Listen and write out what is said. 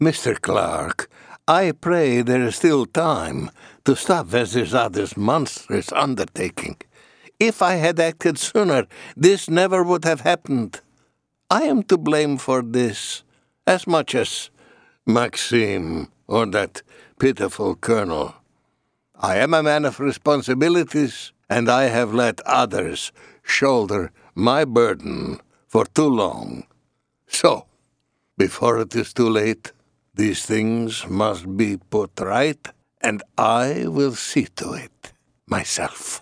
Mr. Clark, I pray there is still time to stop Vezirzade's monstrous undertaking. If I had acted sooner, this never would have happened. I am to blame for this, as much as Maxime or that pitiful colonel. I am a man of responsibilities, and I have let others shoulder my burden for too long. So, before it is too late, these things must be put right, and I will see to it myself.